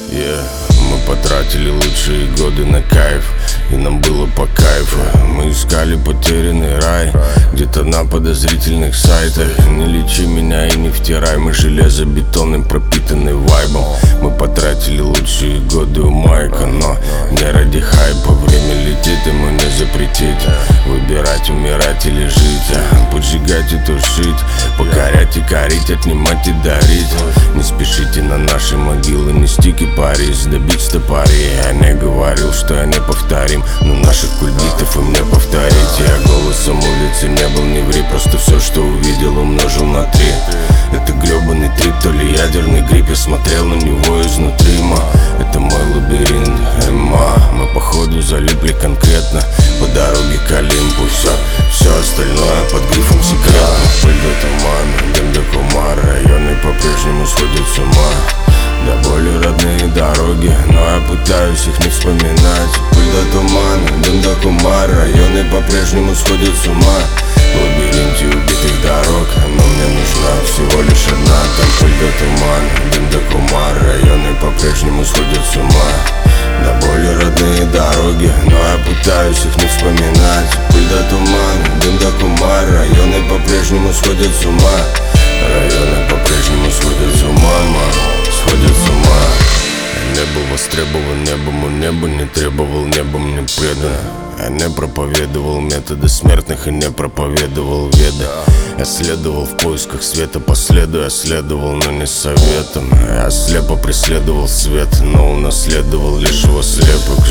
Мы потратили лучшие годы на кайф, и нам было по кайфу. Мы искали потерянный рай где-то на подозрительных сайтах. Не лечи меня и не втирай, мы железобетонным пропитаны вайбом. Мы потратили лучшие годы у Майка, но не ради хайпа. Время летит, ему не запретить выбирать, умирать или жить, поджигать и тушить, покорять и корить, отнимать и дарить. Не спешите на наши могилы нести кипарис, добить стопори. Я не говорил, что я не повторим, но наших кульбитов им не повторить. Я голосом улицы не был, не ври, просто все, что увидел, умножил на 3. Это гребаный трип, то ли ядерный грипп. Я смотрел на него изнутри, это мой лабиринт, мы походу залипли конкретно по дороге к Олимпу. Все остальное под грифом секретно. Пыль до тумана, дым до кумар, районы по-прежнему сходят с ума. До боли родные дороги, но я пытаюсь их не вспоминать. Пыль до тумана, дым до кумар, районы по-прежнему сходят с ума. В лабиринте убитых дорог, но мне нужна всего лишь одна. Там пыль до тумана, дым до кумар, районы по-прежнему сходят с ума. До боли родные дороги, но я пытаюсь их не вспоминать. Пыль до тумана, дым до кумар, районы по-прежнему сходят с ума. Районы по-прежнему сходят с ума, сходят с ума. Я не был востребован небом, у неба не требовал, небо мне предано. Я не проповедовал методы смертных и не проповедовал веды. Я следовал в поисках света по следу, я следовал, но не советом. Я слепо преследовал свет, но унаследовал лишь его слепок.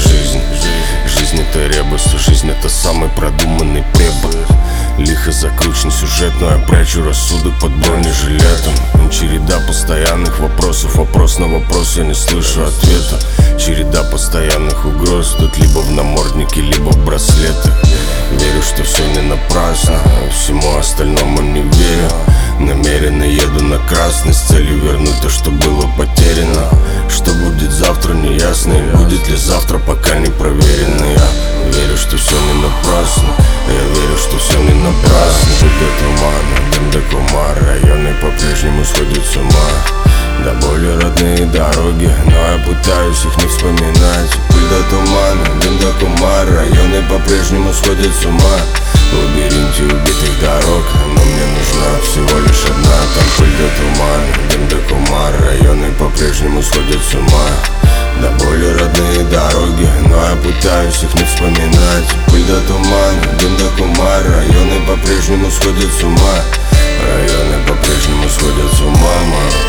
Жизнь это ребус, жизнь это самый продуманный препод. Лихо закручен сюжет, но я прячу рассудок под бронежилетом. Череда постоянных вопросов, вопрос на вопрос, я не слышу ответа. Череда постоянных угроз, тут либо в наморднике, либо в браслетах. Верю, что все не напрасно, всему остальному не верю. Намеренно еду на красный с целью вернуть то, что было потеряно. Что будет завтра, не ясно, и будет ли завтра, пока не проверено. Я верю, что все не напрасно, я верю, что все не напрасно. Пыль до тумана, дым до кумар, районы по-прежнему сходят с ума. До боли родные дороги, но я пытаюсь их не вспоминать. Пыль до тумана, дым до кумар, районы по-прежнему сходят с ума. В лабиринте убитых дорог, но мне нужна всего лишь одна. Там пыль до тумана, дым до кумар, районы по-прежнему сходят с ума. До боли родные дороги, но я пытаюсь их не вспоминать. Пыль до тумана, дым до кумар, районы по-прежнему сходят с ума. Районы по-прежнему сходят с ума,